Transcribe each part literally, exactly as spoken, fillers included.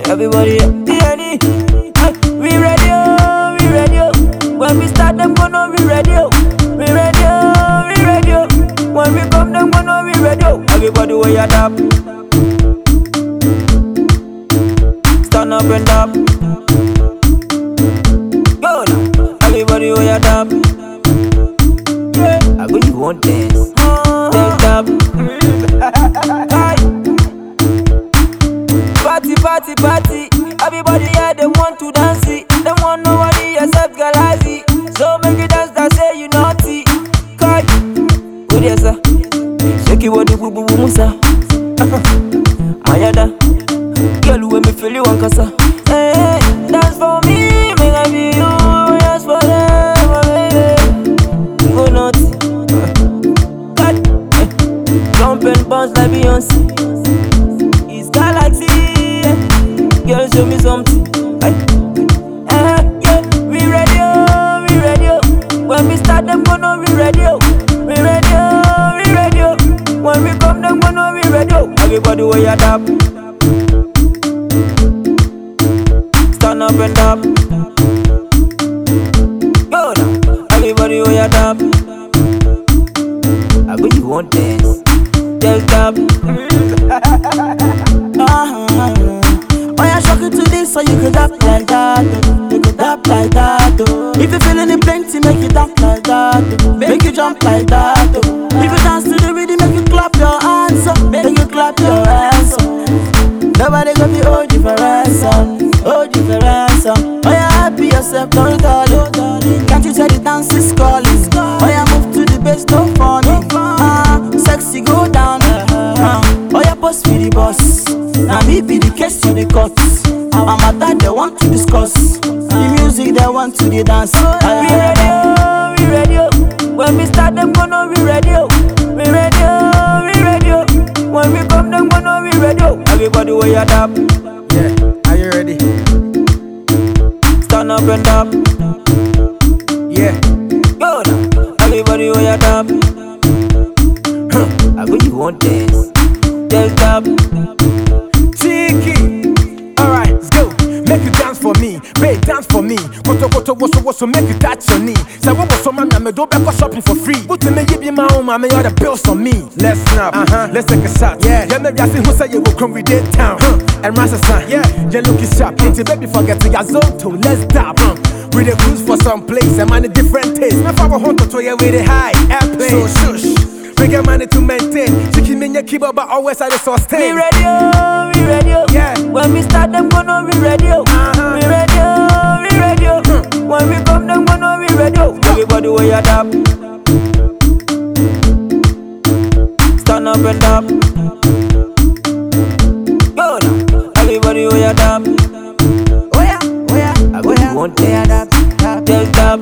Everybody, be ready. Hey, we ready, oh, we ready. Oh. When we start, them gonna be ready. Oh. We ready, oh, we ready. Oh. When we come, them gonna be ready. Oh. Everybody, where you up? Stand up and up. Go now. Everybody, where you up? Yeah. I go, you want dance. Dance up. Party, party, party. Everybody here, they want to dance it. They want nobody except Galazi. So make you dance that say you naughty. Kai, good yes sir. Shake your body, boo boo boo musa. Mayada, girl, when me feel you want kasa. Hey, dance for me, make I be you. Dance forever, baby. Go naughty. God, jump and bounce like Beyonce. It's Galaxy. Girl, show me something. Aye. Uh, yeah, we ready, oh, we ready. Oh. When we start, them gonna be ready. Oh. We ready, oh, we ready. Oh. When we come, them gonna be ready. Oh. Everybody, where you up? Stand up and up. Go now. Everybody, where you up? I go, you want dance. Just up. uh-huh. Oh, yeah, shock it to this so you could dap like that, oh. You could dap like that, oh. If you feeling the plenty, make you dap like that, oh. Make you jump like that, oh. If you dance to the rhythm, make you clap your hands up, make you clap your hands up. Nobody got the old difference, old difference. Oh, yeah, happy yourself, don't call it. Can't you tell the dance is calling? Oh, yeah, move to the bass, don't fall me. Ah, sexy, go down. Uh, oh, yeah, post for the boss. Now me be the case to the cuts. I'm a dad they want to discuss. The music they want to the dance. We ready, oh, we ready. Oh. When we start, them gonna be ready. Oh. We ready, oh, we ready. Oh. When we come, them gonna be ready. Oh. Everybody, where you up? Yeah, are you ready? Stand up and up. Yeah. Go now. Everybody, where you up? Huh. I go, you want dance. Just up. Cheeky. Alright, let's go. Make you dance for me, babe, dance for me. Koto koto woso woso, make you touch your knee. Say what was so man, me do back shopping for free. Put me give you my own, me all the bills on me. Let's snap, uh huh. Let's take a shot. Yeah, yeah, maybe I see who say you go come with that town. Huh. And Rasa son, yeah, you looking sharp. Ain't baby forget to your zone too. Let's dab. Huh. We the cruise for some place, and man a different taste. My father hunt to you with a high airplane. So shush. We get money to maintain. Chicken in your keyboard, but always I sustain. We ready, oh, we ready. Oh. Yeah. When we start, them gonna be ready. Oh. Uh-huh. We ready, oh, we ready. Oh. Hmm. When we come, them gonna be ready. Oh. Everybody, where you up? Stand up and up. Go now. Everybody, where you up? Oh yeah, oh yeah, I go, oh yeah, you want oh yeah, dance. dap, dap. Just up.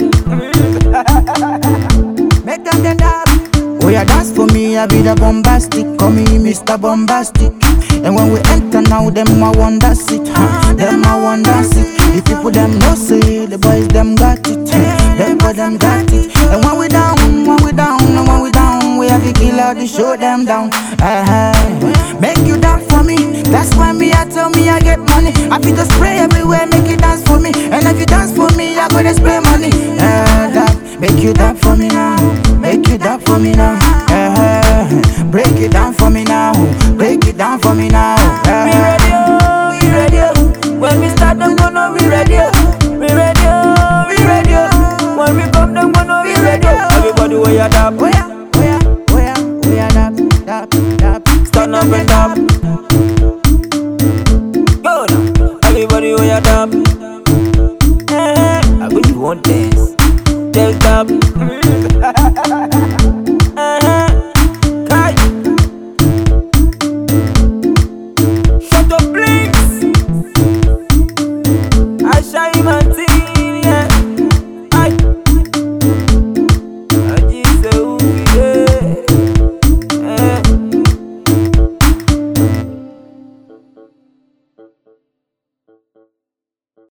Make them then dap. Oh yeah, dance for me, I be the bombastic. Call me Mister Bombastic. And when we enter now, them I want that it, huh? Them I want that it. The people them no say, the boys them got it, huh? Them boys them got it. And when we down, when we down, and when we down, we have to kill out to show them down. Uh-huh. Make you dance for me. That's why me I tell me I get money. I be the